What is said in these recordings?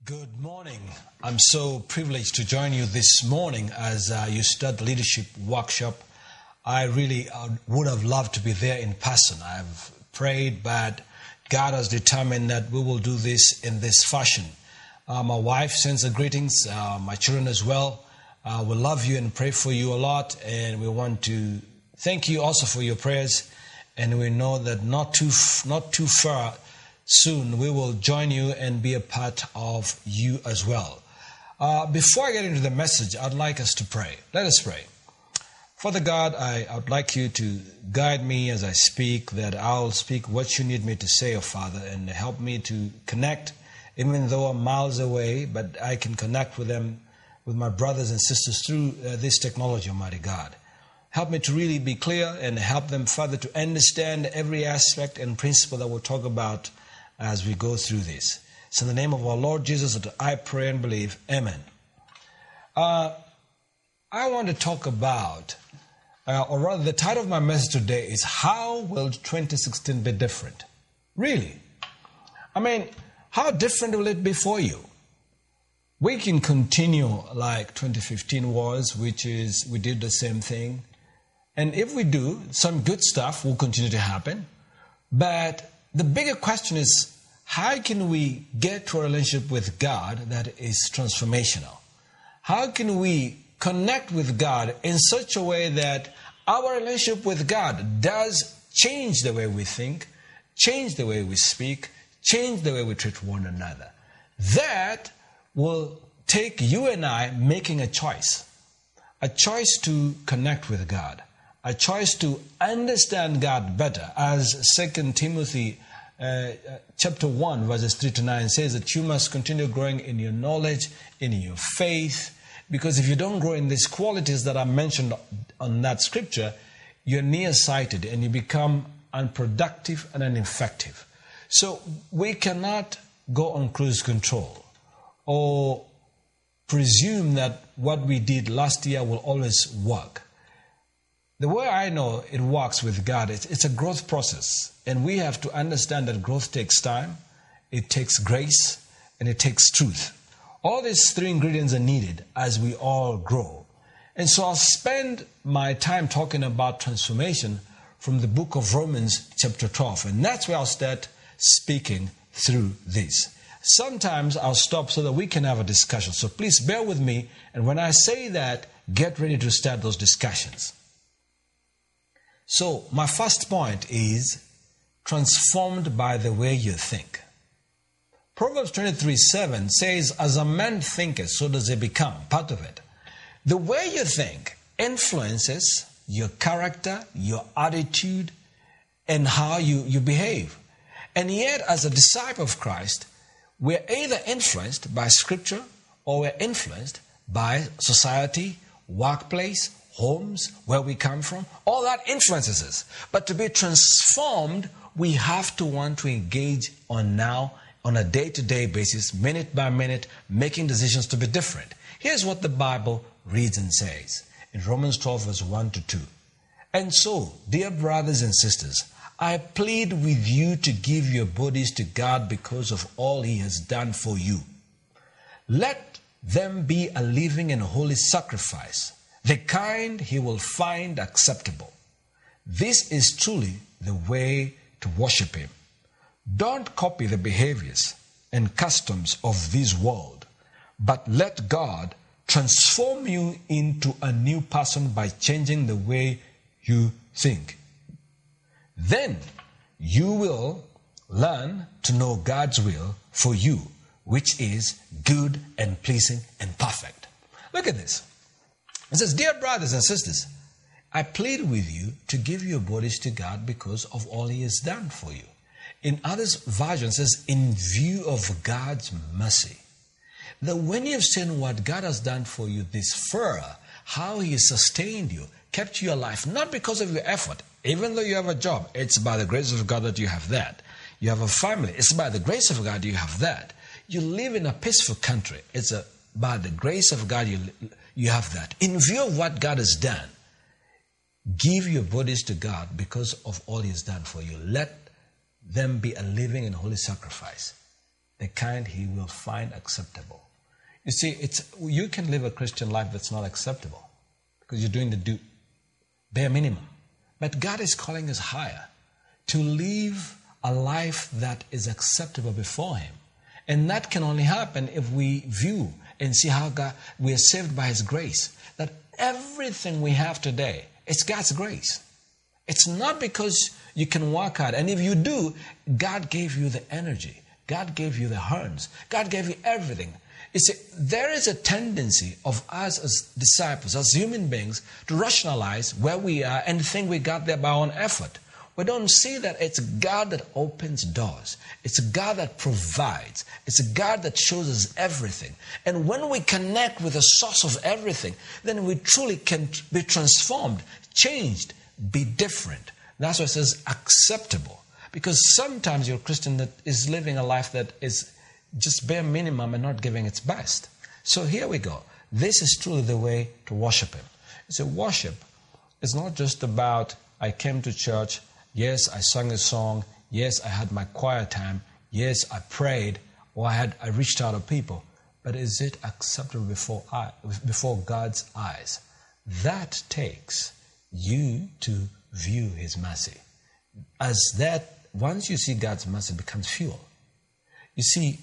Good morning. I'm so privileged to join you this morning as you start the leadership workshop. I really would have loved to be there in person. I've prayed, but God has determined that we will do this in this fashion. My wife sends her greetings, my children as well. We love you and pray for you a lot, and we want to thank you also for your prayers. And we know that not too far soon we will join you and be a part of you as well. Before I get into the message, I'd like us to pray. Let us pray. Father God, I would like you to guide me as I speak, that I'll speak what you need me to say, oh Father, and help me to connect, even though I'm miles away, but I can connect with them, with my brothers and sisters through this technology, Almighty God. Help me to really be clear and help them, Father, to understand every aspect and principle that we'll talk about as we go through this. It's in the name of our Lord Jesus that I pray and believe. Amen. I want to talk about, or rather the title of my message today is, How Will 2016 Be Different? Really? I mean, how different will it be for you? We can continue like 2015 was, which is we did the same thing. And if we do, some good stuff will continue to happen. But the bigger question is, how can we get to a relationship with God that is transformational? How can we connect with God in such a way that our relationship with God does change the way we think, change the way we speak, change the way we treat one another? That will take you and I making a choice to connect with God, a choice to understand God better. As 2 Timothy chapter 1 verses 3-9 says that you must continue growing in your knowledge, in your faith, because if you don't grow in these qualities that are mentioned on that scripture, you're nearsighted and you become unproductive and ineffective. So we cannot go on cruise control or presume that what we did last year will always work. The way I know it works with God, it's a growth process. And we have to understand that growth takes time, it takes grace, and it takes truth. All these three ingredients are needed as we all grow. And so I'll spend my time talking about transformation from the book of Romans chapter 12. And that's where I'll start speaking through this. Sometimes I'll stop so that we can have a discussion. So please bear with me. And when I say that, get ready to start those discussions. So my first point is transformed by the way you think. Proverbs 23:7 says, as a man thinketh, so does he become. Part of it. The way you think influences your character, your attitude, and how you behave. And yet, as a disciple of Christ, we're either influenced by Scripture or we're influenced by society, workplace, homes, where we come from. All that influences us. But to be transformed, we have to want to engage on a day-to-day basis, minute by minute, making decisions to be different. Here's what the Bible reads and says in Romans 12 verse 1-2. And so, dear brothers and sisters, I plead with you to give your bodies to God because of all He has done for you. Let them be a living and holy sacrifice, the kind He will find acceptable. This is truly the way to worship Him. Don't copy the behaviors and customs of this world, but let God transform you into a new person by changing the way you think. Then you will learn to know God's will for you, which is good and pleasing and perfect. Look at this. It says, dear brothers and sisters, I plead with you to give your bodies to God because of all He has done for you. In others versions, it says, in view of God's mercy. That when you've seen what God has done for you this far, how He has sustained you, kept you alive, not because of your effort. Even though you have a job, it's by the grace of God that you have that. You have a family, it's by the grace of God you have that. You live in a peaceful country, it's by the grace of God you have that. In view of what God has done, give your bodies to God because of all He has done for you. Let them be a living and holy sacrifice. the kind he will find acceptable. You see, you can live a Christian life that's not acceptable because you're doing the bare minimum. But God is calling us higher to live a life that is acceptable before Him. And that can only happen if we view and see how we are saved by His grace. That everything we have today, it's God's grace. It's not because you can work hard. And if you do, God gave you the energy. God gave you the horns. God gave you everything. You see, there is a tendency of us as disciples, as human beings, to rationalize where we are and think we got there by our own effort. We don't see that it's God that opens doors. It's God that provides. It's God that shows us everything. And when we connect with the source of everything, then we truly can be transformed, changed, be different. That's why it says acceptable. Because sometimes you're a Christian that is living a life that is just bare minimum and not giving its best. So here we go. This is truly the way to worship Him. So worship is not just about, I came to church, yes, I sang a song, yes, I had my quiet time, yes, I prayed, or I reached out to people. But is it acceptable before God's eyes? That takes you to view His mercy. As that, once you see God's mercy, it becomes fuel. You see,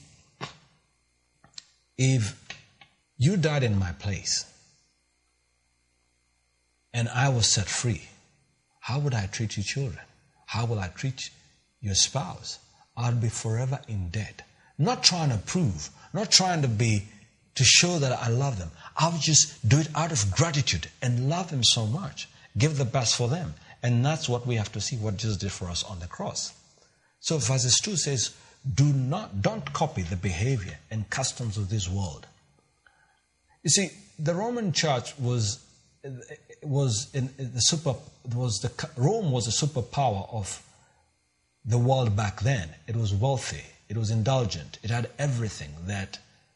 if you died in my place and I was set free, how would I treat your children? How will I treat your spouse? I'll be forever in debt. Not trying to prove, not trying to show that I love them. I'll just do it out of gratitude and love them so much. Give the best for them. And that's what we have to see, what Jesus did for us on the cross. So verses 2 says, don't copy the behavior and customs of this world. You see, the Roman church Rome was a superpower of the world back then. It was wealthy, it was indulgent, it had everything that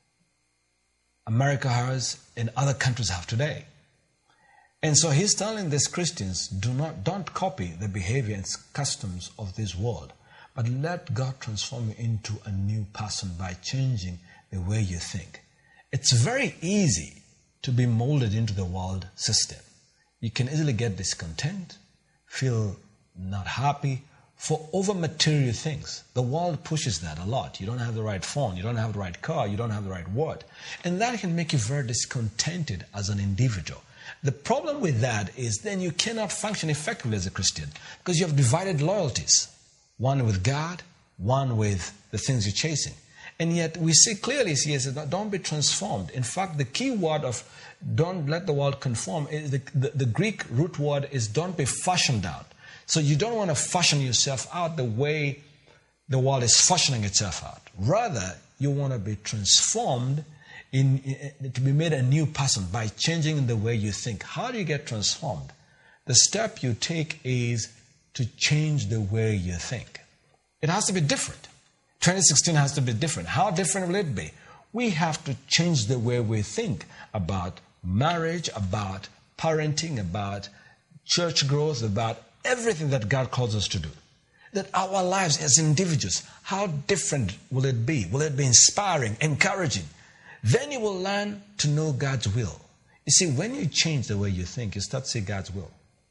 America has and other countries have today. And so he's telling these Christians, don't copy the behavior and customs of this world, but let God transform you into a new person by changing the way you think. It's very easy to be molded into the world system. You can easily get discontent, feel not happy over material things. The world pushes that a lot. You don't have the right phone, you don't have the right car, you don't have the right word. And that can make you very discontented as an individual. The problem with that is then you cannot function effectively as a Christian because you have divided loyalties. One with God, one with the things you're chasing. And yet we see clearly here, don't be transformed. In fact, the key word of don't let the world conform, is the Greek root word is don't be fashioned out. So you don't want to fashion yourself out the way the world is fashioning itself out. Rather, you want to be transformed to be made a new person by changing the way you think. How do you get transformed? The step you take is to change the way you think. It has to be different. 2016 has to be different. How different will it be? We have to change the way we think about marriage, about parenting, about church growth, about everything that God calls us to do. That our lives as individuals, how different will it be? Will it be inspiring, encouraging? Then you will learn to know God's will. You see, when you change the way you think, you start to see God's will.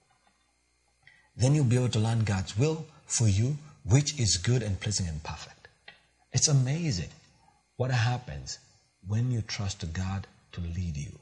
Then you'll be able to learn God's will for you, which is good and pleasing and perfect. It's amazing what happens when you trust God to lead you.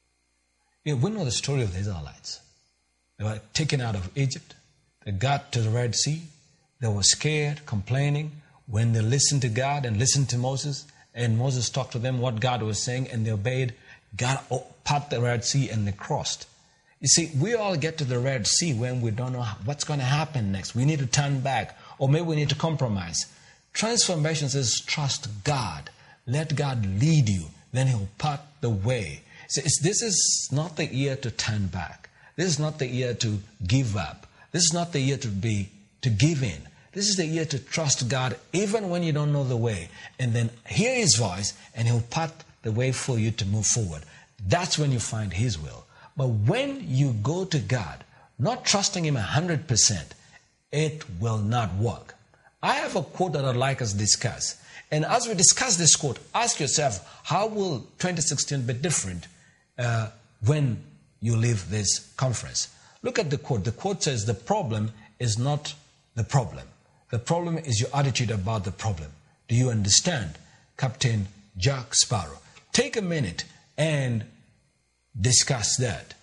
We know the story of the Israelites. They were taken out of Egypt. They got to the Red Sea. They were scared, complaining. When they listened to God and listened to Moses, and Moses talked to them what God was saying, and they obeyed, God parted the Red Sea and they crossed. You see, we all get to the Red Sea when we don't know what's going to happen next. We need to turn back, or maybe we need to compromise. Transformation says, trust God. Let God lead you. Then He'll part the way. So this is not the year to turn back. This is not the year to give up. This is not the year to give in. This is the year to trust God even when you don't know the way. And then hear His voice and He'll part the way for you to move forward. That's when you find His will. But when you go to God, not trusting Him 100%, it will not work. I have a quote that I'd like us to discuss. And as we discuss this quote, ask yourself, how will 2016 be different when you leave this conference? Look at the quote. The quote says, the problem is not the problem. The problem is your attitude about the problem. Do you understand, Captain Jack Sparrow? Take a minute and discuss that.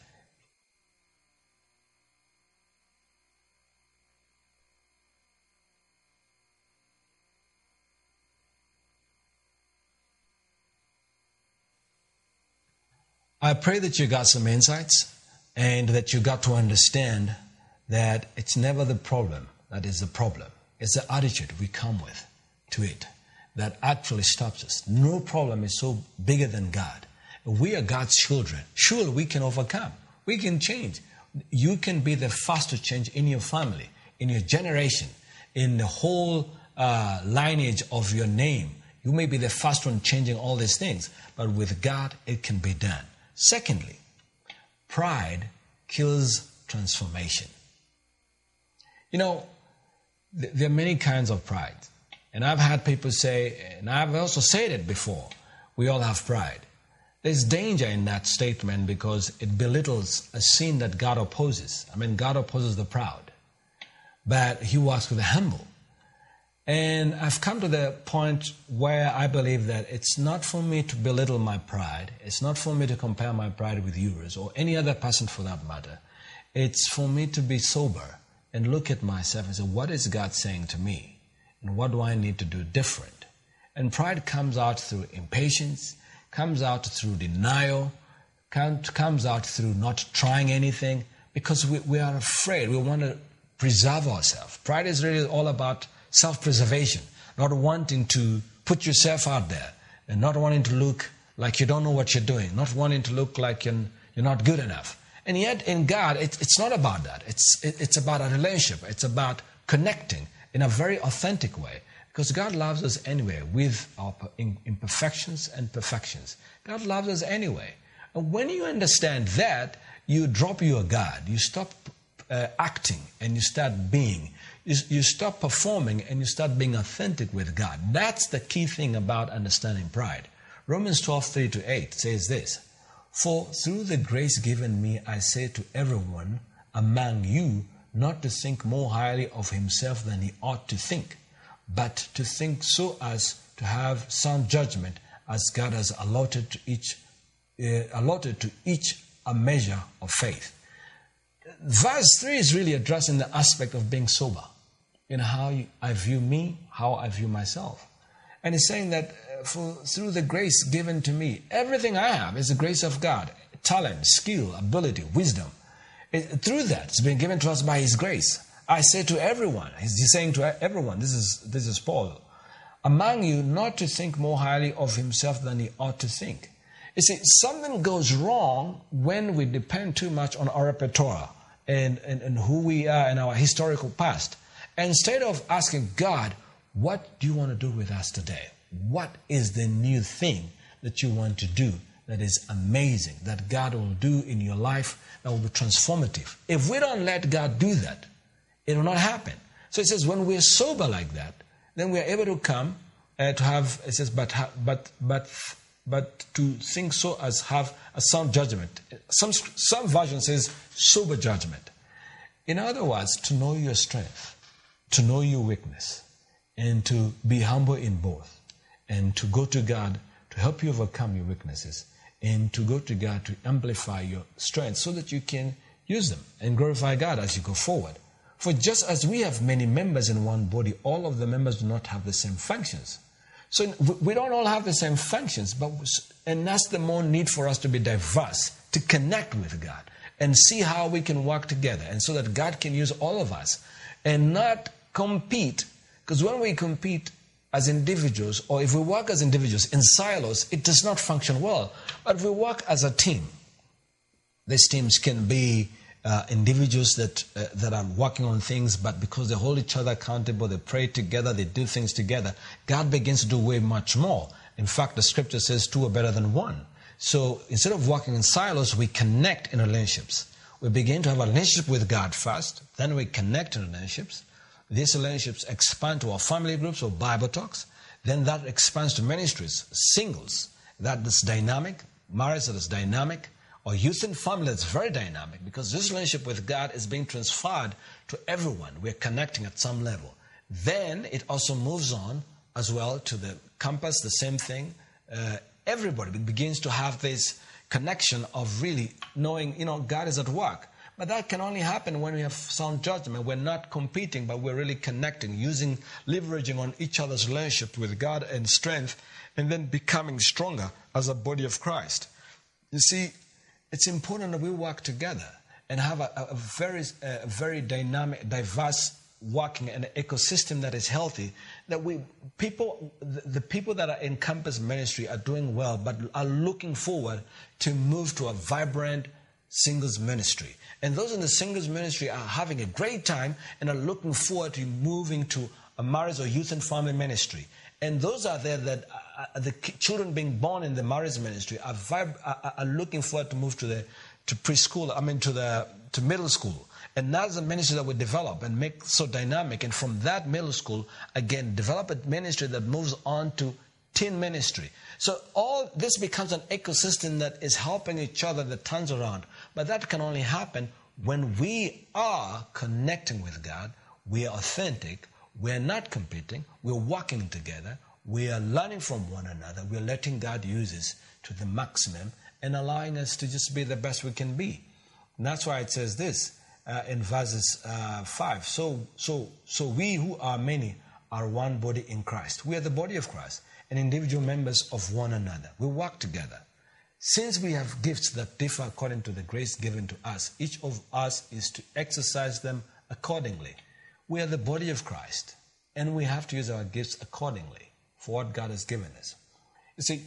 I pray that you got some insights and that you got to understand that it's never the problem that is the problem. It's the attitude we come with to it that actually stops us. No problem is so bigger than God. We are God's children. Surely we can overcome. We can change. You can be the first to change in your family, in your generation, in the whole lineage of your name. You may be the first one changing all these things, but with God, it can be done. Secondly, pride kills transformation. You know, there are many kinds of pride. And I've had people say, and I've also said it before, we all have pride. There's danger in that statement because it belittles a sin that God opposes. I mean, God opposes the proud, but He works with the humble. And I've come to the point where I believe that it's not for me to belittle my pride. It's not for me to compare my pride with yours or any other person for that matter. It's for me to be sober and look at myself and say, what is God saying to me? And what do I need to do different? And pride comes out through impatience, comes out through denial, comes out through not trying anything because we are afraid. We want to preserve ourselves. Pride is really all about self-preservation, not wanting to put yourself out there and not wanting to look like you don't know what you're doing, not wanting to look like you're not good enough. And yet in God, it's not about that. It's about a relationship. It's about connecting in a very authentic way because God loves us anyway with our imperfections and perfections. God loves us anyway. And when you understand that, you drop your guard. You stop acting and you start being. You stop performing and you start being authentic with God. That's the key thing about understanding pride. Romans 12:3-8 says this, for through the grace given me, I say to everyone among you not to think more highly of himself than he ought to think, but to think so as to have sound judgment as God has allotted to each a measure of faith. Verse 3 is really addressing the aspect of being sober in how I view me, how I view myself. And it's saying that through the grace given to me, everything I have is the grace of God. Talent, skill, ability, wisdom. Through that, it's been given to us by His grace. I say to everyone, He's saying to everyone, this is Paul, among you not to think more highly of himself than he ought to think. You see, something goes wrong when we depend too much on our repertoire and who we are in our historical past. Instead of asking God, what do you want to do with us today? What is the new thing that you want to do that is amazing, that God will do in your life that will be transformative? If we don't let God do that, it will not happen. So it says when we're sober like that, then we are able to come to have, it says, but to think so as have a sound judgment. Some version says sober judgment. In other words, to know your strength, to know your weakness, and to be humble in both, and to go to God to help you overcome your weaknesses, and to go to God to amplify your strength so that you can use them and glorify God as you go forward. For just as we have many members in one body, all of the members do not have the same functions. So we don't all have the same functions, and that's the more need for us to be diverse, to connect with God and see how we can work together, and so that God can use all of us and not compete. Because when we compete as individuals, or if we work as individuals in silos, it does not function well. But if we work as a team, these teams can be individuals that are working on things, but because they hold each other accountable, they pray together, they do things together, God begins to do way much more. In fact, the scripture says two are better than one. So instead of working in silos, we connect in relationships. We begin to have a relationship with God first, then we connect in relationships. These relationships expand to our family groups or Bible talks. Then that expands to ministries, singles, that is dynamic, marriage that is dynamic, or youth and family that's very dynamic, because this relationship with God is being transferred to everyone. We're connecting at some level. Then it also moves on as well to the campus, the same thing. Everybody begins to have this connection of really knowing, God is at work. But that can only happen when we have sound judgment. We're not competing, but we're really connecting, leveraging on each other's relationship with God and strength, and then becoming stronger as a body of Christ. You see, it's important that we work together and have a very dynamic, diverse working an ecosystem that is healthy, that the people that are in campus ministry are doing well, but are looking forward to move to a vibrant singles ministry. And those in the singles ministry are having a great time and are looking forward to moving to a marriage or youth and family ministry. And those are there that the children being born in the marriage ministry are looking forward to move to preschool, to middle school. And that's a ministry that we develop and make so dynamic. And from that middle school, again, develop a ministry that moves on to teen ministry. So all this becomes an ecosystem that is helping each other, that turns around. But that can only happen when we are connecting with God, we are authentic, we are not competing, we're working together, we are learning from one another, we're letting God use us to the maximum and allowing us to just be the best we can be. And that's why it says this in verses 5. So we who are many are one body in Christ. We are the body of Christ and individual members of one another. We work together. Since we have gifts that differ according to the grace given to us, each of us is to exercise them accordingly. We are the body of Christ, and we have to use our gifts accordingly for what God has given us. You see,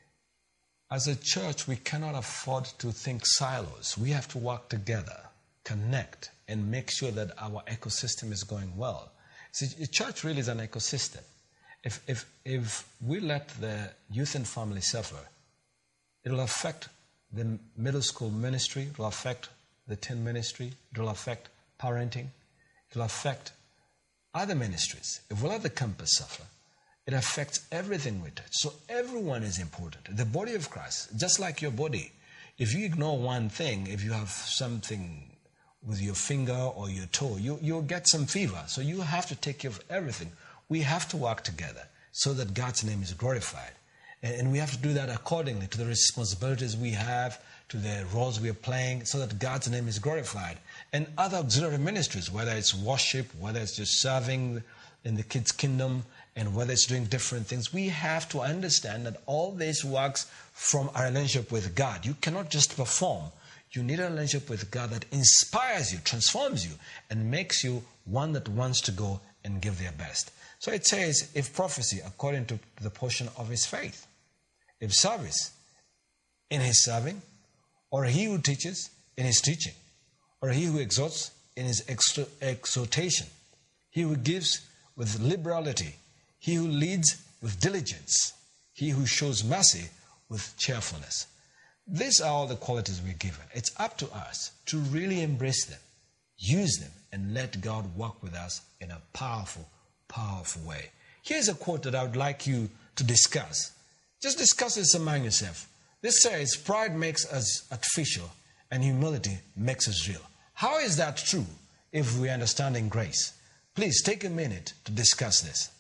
as a church, we cannot afford to think silos. We have to work together, connect, and make sure that our ecosystem is going well. See, the church really is an ecosystem. If we let the youth and family suffer, it will affect the middle school ministry, it will affect the teen ministry, it will affect parenting, it will affect other ministries. If we let the campus suffer, it affects everything we touch. So everyone is important. The body of Christ, just like your body. If you ignore one thing, if you have something with your finger or your toe, you'll get some fever. So you have to take care of everything. We have to work together so that God's name is glorified. And we have to do that accordingly to the responsibilities we have, to the roles we are playing, so that God's name is glorified. And other auxiliary ministries, whether it's worship, whether it's just serving in the kids' kingdom, and whether it's doing different things, we have to understand that all this works from our relationship with God. You cannot just perform. You need a relationship with God that inspires you, transforms you, and makes you one that wants to go and give their best. So it says, if prophecy, according to the portion of his faith. If service, in his serving, or he who teaches, in his teaching, or he who exhorts, in his exhortation, he who gives with liberality, he who leads with diligence, he who shows mercy with cheerfulness. These are all the qualities we're given. It's up to us to really embrace them, use them, and let God work with us in a powerful, powerful way. Here's a quote that I would like you to discuss. Just discuss this among yourself. This says, pride makes us artificial and humility makes us real. How is that true if we understand in grace? Please take a minute to discuss this.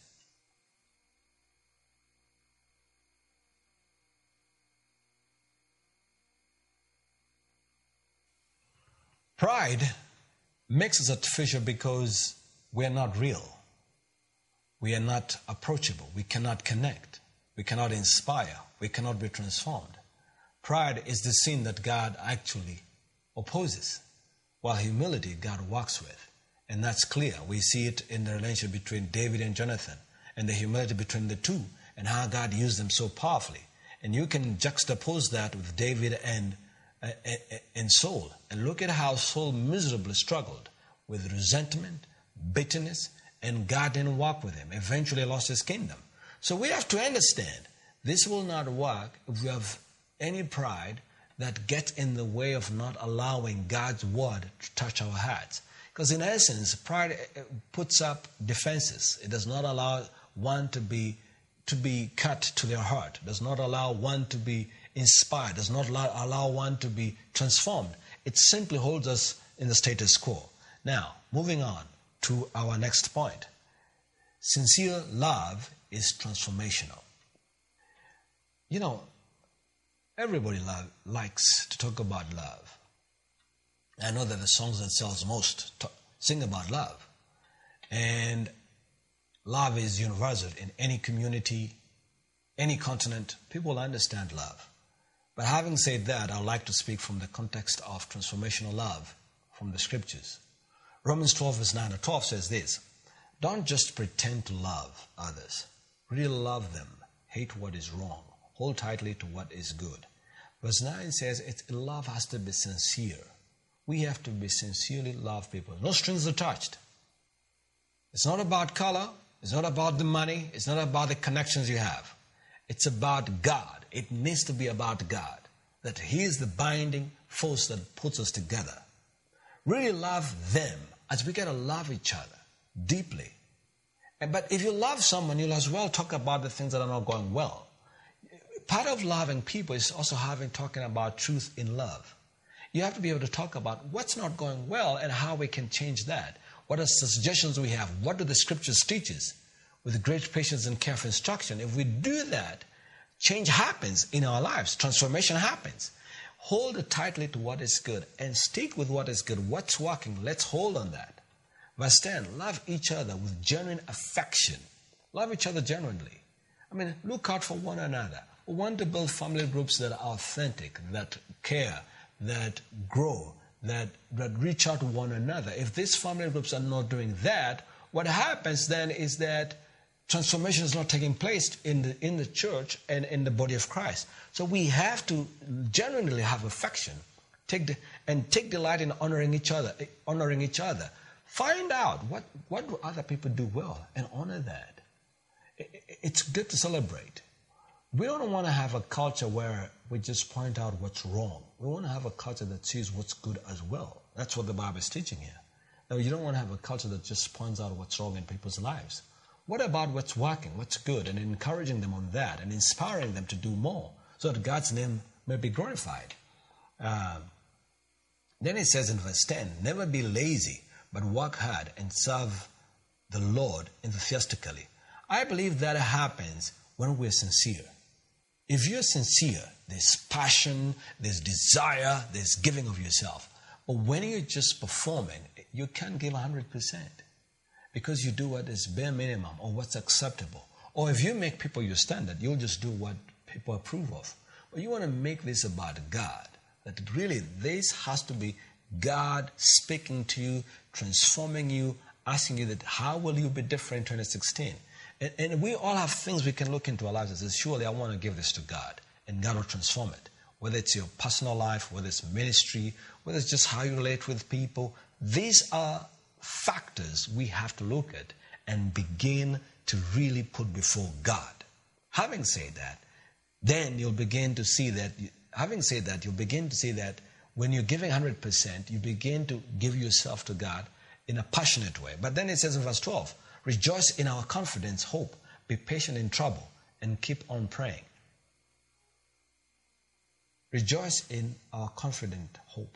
Pride makes us artificial because we are not real. We are not approachable. We cannot connect. We cannot inspire. We cannot be transformed. Pride is the sin that God actually opposes, while humility God works with. And that's clear. We see it in the relationship between David and Jonathan, and the humility between the two, and how God used them so powerfully. And you can juxtapose that with David and Saul, and look at how Saul miserably struggled with resentment, bitterness, and God didn't work with him. Eventually lost his kingdom. So we have to understand this will not work if we have any pride that gets in the way of not allowing God's word to touch our hearts. Because in essence, pride puts up defenses. It does not allow one to be to be cut to their heart, does not allow one to be inspired, does not allow one to be transformed. It simply holds us in the status quo. Now, moving on to our next point. Sincere love is transformational. You know, everybody likes to talk about love. I know that the songs that sells most sing about love. And love is universal in any community, any continent. People understand love. But having said that, I'd like to speak from the context of transformational love from the scriptures. Romans 12 verse 9 or 12 says this: don't just pretend to love others. Really love them. Hate what is wrong. Hold tightly to what is good. Verse 9 says love has to be sincere. We have to be sincerely love people. No strings attached. It's not about color. It's not about the money. It's not about the connections you have. It's about God. It needs to be about God. That He is the binding force that puts us together. Really love them as we got to love each other deeply. But if you love someone, you'll as well talk about the things that are not going well. Part of loving people is also talking about truth in love. You have to be able to talk about what's not going well and how we can change that. What are the suggestions we have? What do the scriptures teach us? With great patience and careful instruction. If we do that, change happens in our lives. Transformation happens. Hold tightly to what is good and stick with what is good. What's working? Let's hold on that. Verse 10, love each other with genuine affection. Love each other genuinely. I mean, look out for one another. We want to build family groups that are authentic, that care, that grow, that reach out to one another. If these family groups are not doing that, what happens then is that transformation is not taking place in the church and in the body of Christ. So we have to genuinely have affection, take delight in honoring each other. Find out what do other people do well and honor that. It's good to celebrate. We don't want to have a culture where we just point out what's wrong. We want to have a culture that sees what's good as well. That's what the Bible is teaching here. Now, you don't want to have a culture that just points out what's wrong in people's lives. What about what's working, what's good, and encouraging them on that and inspiring them to do more so that God's name may be glorified? Then it says in verse 10, never be lazy, but work hard and serve the Lord enthusiastically. I believe that happens when we're sincere. If you're sincere, there's passion, there's desire, there's giving of yourself. But when you're just performing, you can't give 100% because you do what is bare minimum or what's acceptable. Or if you make people your standard, you'll just do what people approve of. But you want to make this about God. That really this has to be God speaking to you, transforming you, asking you that how will you be different in 2016? And we all have things we can look into our lives and say, surely I want to give this to God. And God will transform it. Whether it's your personal life, whether it's ministry, whether it's just how you relate with people. These are factors we have to look at and begin to really put before God. Having said that, then you'll begin to see that, when you're giving 100%, you begin to give yourself to God in a passionate way. But then it says in verse 12, rejoice in our confidence, hope, be patient in trouble, and keep on praying. Rejoice in our confident hope.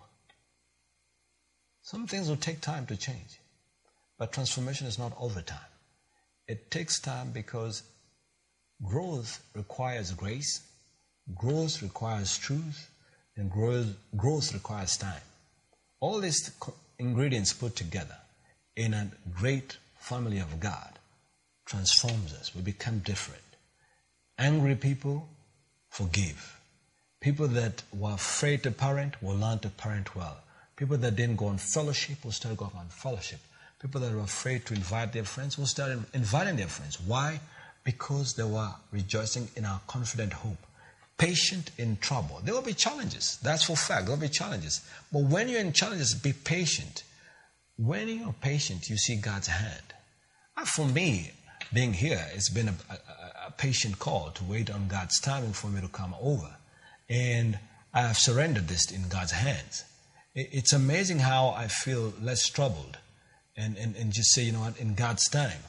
Some things will take time to change, but transformation is not over time. It takes time because growth requires grace, growth requires truth, and growth requires time. All these ingredients put together in a great family of God transforms us. We become different. Angry people forgive. People that were afraid to parent will learn to parent well. People that didn't go on fellowship will start going on fellowship. People that were afraid to invite their friends will start inviting their friends. Why? Because they were rejoicing in our confident hope. Patient in trouble. There will be challenges. That's for fact. There will be challenges. But when you're in challenges, be patient. When you're patient, you see God's hand. For me, being here, it's been a patient call to wait on God's timing for me to come over. And I have surrendered this in God's hands. It's amazing how I feel less troubled and just say, you know what, in God's time.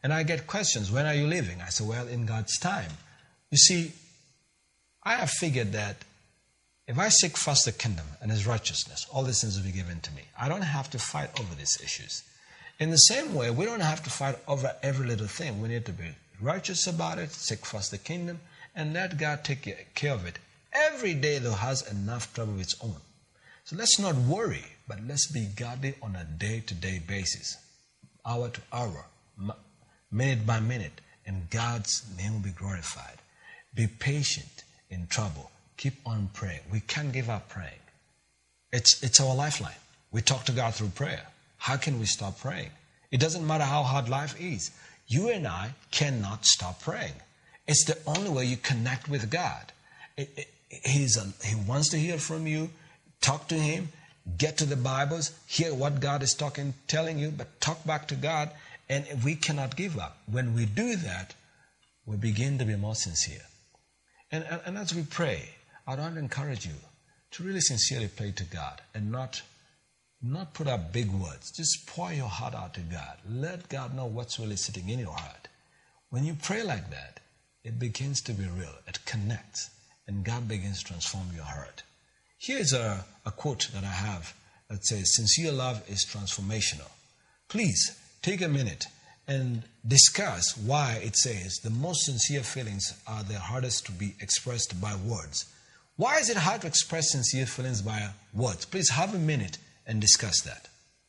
And I get questions, when are you leaving? I say, well, in God's time. You see, I have figured that if I seek first the kingdom and His righteousness, all these things will be given to me. I don't have to fight over these issues. In the same way, we don't have to fight over every little thing. We need to be righteous about it, seek first the kingdom, and let God take care of it. Every day, though, has enough trouble of its own. So let's not worry, but let's be godly on a day-to-day basis, hour to hour, minute by minute, and God's name will be glorified. Be patient in trouble. Keep on praying. We can't give up praying. It's our lifeline. We talk to God through prayer. How can we stop praying? It doesn't matter how hard life is. You and I cannot stop praying. It's the only way you connect with God. He wants to hear from you. Talk to Him. Get to the Bibles. Hear what God is telling you, but talk back to God. And we cannot give up. When we do that, we begin to be more sincere. And as we pray, I'd want to encourage you to really sincerely pray to God and not put up big words. Just pour your heart out to God. Let God know what's really sitting in your heart. When you pray like that, it begins to be real. It connects, and God begins to transform your heart. Here's a quote that I have that says, sincere love is transformational. Please take a minute and discuss why it says the most sincere feelings are the hardest to be expressed by words. Why is it hard to express sincere feelings by words? Please have a minute and discuss that.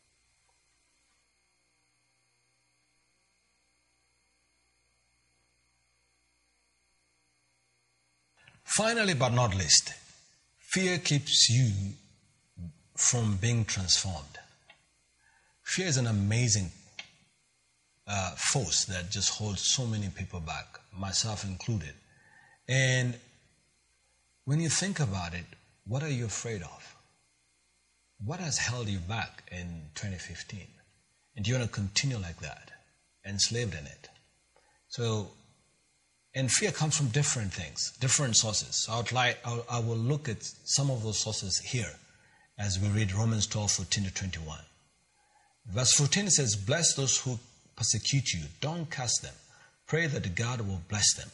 Finally, but not least, fear keeps you from being transformed. Fear is an amazing force that just holds so many people back, myself included. And when you think about it, what are you afraid of? What has held you back in 2015? And do you want to continue like that, enslaved in it? So, and fear comes from different things, different sources. So I will look at some of those sources here as we read Romans 12:14-21. Verse 14 says, bless those who persecute you. Don't curse them. Pray that God will bless them.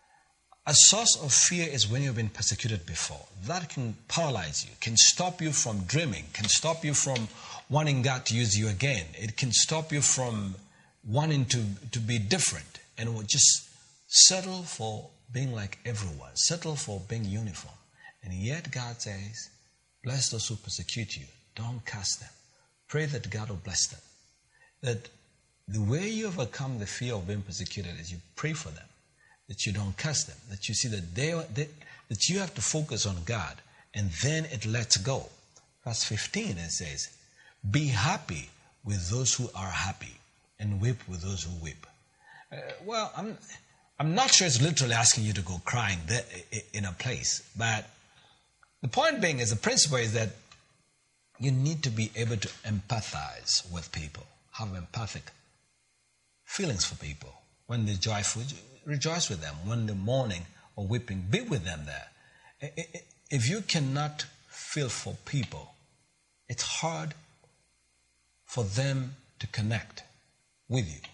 A source of fear is when you've been persecuted before. That can paralyze you, can stop you from dreaming, can stop you from wanting God to use you again. It can stop you from wanting to be different and just settle for being like everyone, settle for being uniform. And yet God says, bless those who persecute you. Don't curse them. Pray that God will bless them. That the way you overcome the fear of being persecuted is you pray for them, that you don't curse them, that you see that that you have to focus on God, and then it lets go. Verse 15, it says, be happy with those who are happy, and weep with those who weep. Well, I'm not sure it's literally asking you to go crying there in a place, but the point being is, the principle is that you need to be able to empathize with people, have empathic feelings for people. When they're joyful, rejoice with them. When they're mourning or weeping, be with them there. If you cannot feel for people, it's hard for them to connect with you.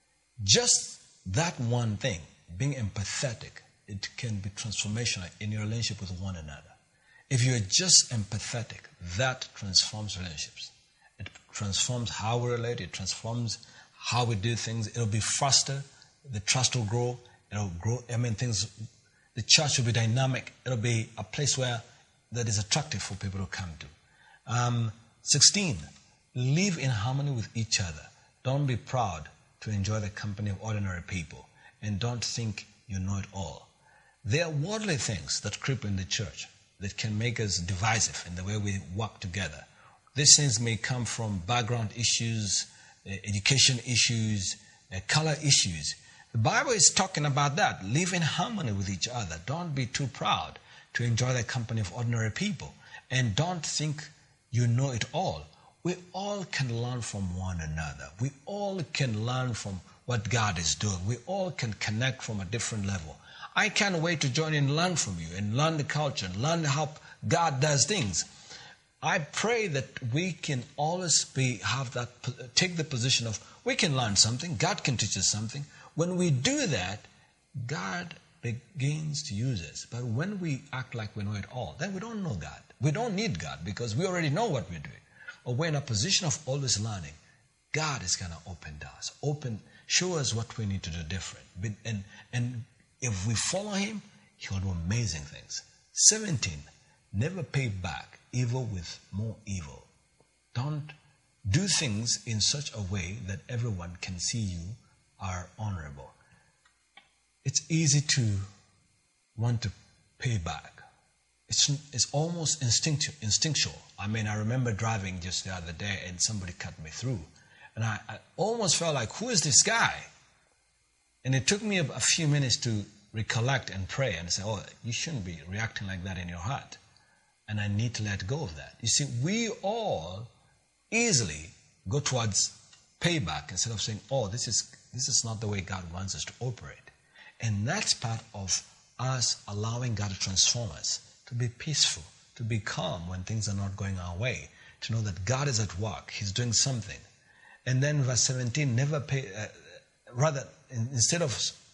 Just that one thing, being empathetic, it can be transformational in your relationship with one another. If you're just empathetic, that transforms relationships. It transforms how we relate. It transforms how we do things. It'll be faster. The trust will grow. It'll grow. The church will be dynamic. It'll be a place where that is attractive for people to come to. 16, live in harmony with each other. Don't be proud to enjoy the company of ordinary people. And don't think you know it all. There are worldly things that creep in the church that can make us divisive in the way we work together. These things may come from background issues, education issues, color issues. The Bible is talking about that. Live in harmony with each other. Don't be too proud to enjoy the company of ordinary people. And don't think you know it all. We all can learn from one another. We all can learn from what God is doing. We all can connect from a different level. I can't wait to join in and learn from you and learn the culture and learn how God does things. I pray that we can always take the position of we can learn something, God can teach us something. When we do that, God begins to use us. But when we act like we know it all, then we don't know God. We don't need God because we already know what we're doing. Or we're in a position of always learning. God is going to open doors, show us what we need to do different. And if we follow Him, He'll do amazing things. 17, never pay back evil with more evil. Don't do things in such a way that everyone can see you are honorable. It's easy to want to pay back. It's almost instinctual. I mean, I remember driving just the other day and somebody cut me through. And I almost felt like, who is this guy? And it took me a few minutes to recollect and pray and say, oh, you shouldn't be reacting like that in your heart. And I need to let go of that. You see, we all easily go towards payback instead of saying, oh, this is not the way God wants us to operate. And that's part of us allowing God to transform us, to be peaceful, to be calm when things are not going our way, to know that God is at work, He's doing something. And then verse 17, instead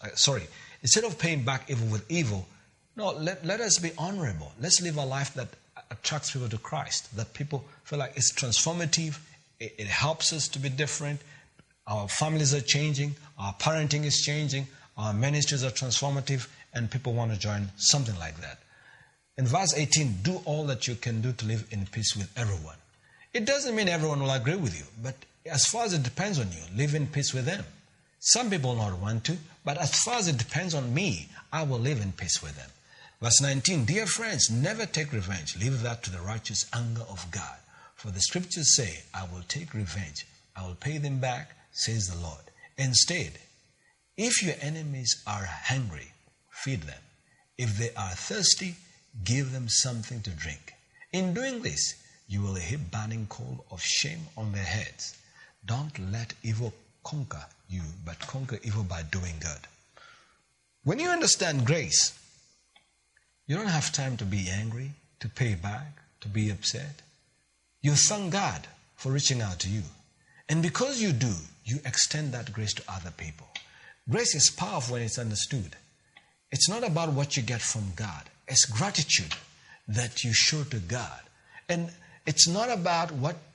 of paying back evil with evil, no, let us be honorable. Let's live a life that attracts people to Christ, that people feel like it's transformative, it helps us to be different, our families are changing, our parenting is changing, our ministries are transformative, and people want to join something like that. In verse 18, do all that you can do to live in peace with everyone. It doesn't mean everyone will agree with you, but as far as it depends on you, live in peace with them. Some people will not want to, but as far as it depends on me, I will live in peace with them. Verse 19, dear friends, never take revenge. Leave that to the righteous anger of God. For the scriptures say, I will take revenge. I will pay them back, says the Lord. Instead, if your enemies are hungry, feed them. If they are thirsty, give them something to drink. In doing this, you will heap burning coal of shame on their heads. Don't let evil conquer you, but conquer evil by doing good. When you understand grace, you don't have time to be angry, to pay back, to be upset. You thank God for reaching out to you. And because you do, you extend that grace to other people. Grace is powerful when it's understood. It's not about what you get from God. It's gratitude that you show to God. And it's not about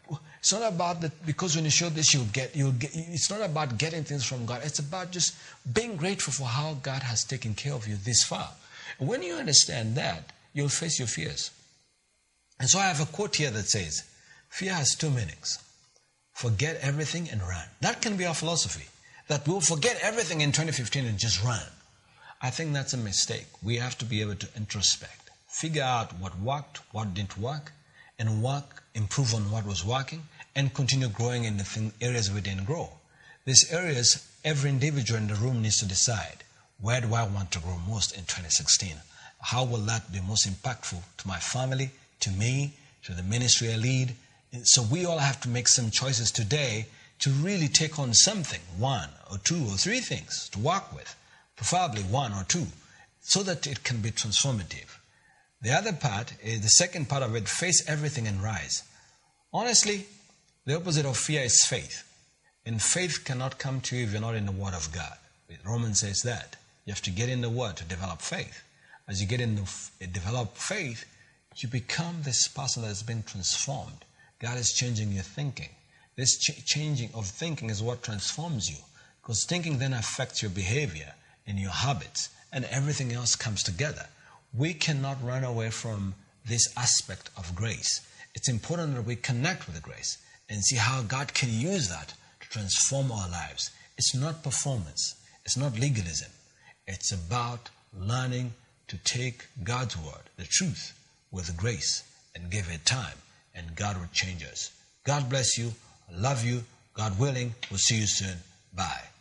that because when you show this, you'll get. It's not about getting things from God. It's about just being grateful for how God has taken care of you this far. And when you understand that, you'll face your fears. And so I have a quote here that says, fear has two meanings. Forget everything and run. That can be our philosophy. That we'll forget everything in 2015 and just run. I think that's a mistake. We have to be able to introspect. Figure out what worked, what didn't work, and improve on what was working, and continue growing in the areas we didn't grow. These areas, every individual in the room needs to decide, where do I want to grow most in 2016? How will that be most impactful to my family, to me, to the ministry I lead? And so we all have to make some choices today to really take on something, one or two or three things to work with, preferably one or two, so that it can be transformative. The other part is the second part of it, face everything and rise. Honestly, the opposite of fear is faith. And faith cannot come to you if you're not in the Word of God. Romans says that. You have to get in the Word to develop faith. As you get in develop faith, you become this person that has been transformed. God is changing your thinking. This changing of thinking is what transforms you. Because thinking then affects your behavior and your habits, and everything else comes together. We cannot run away from this aspect of grace. It's important that we connect with the grace and see how God can use that to transform our lives. It's not performance. It's not legalism. It's about learning to take God's word, the truth, with grace and give it time, and God will change us. God bless you. I love you. God willing, we'll see you soon. Bye.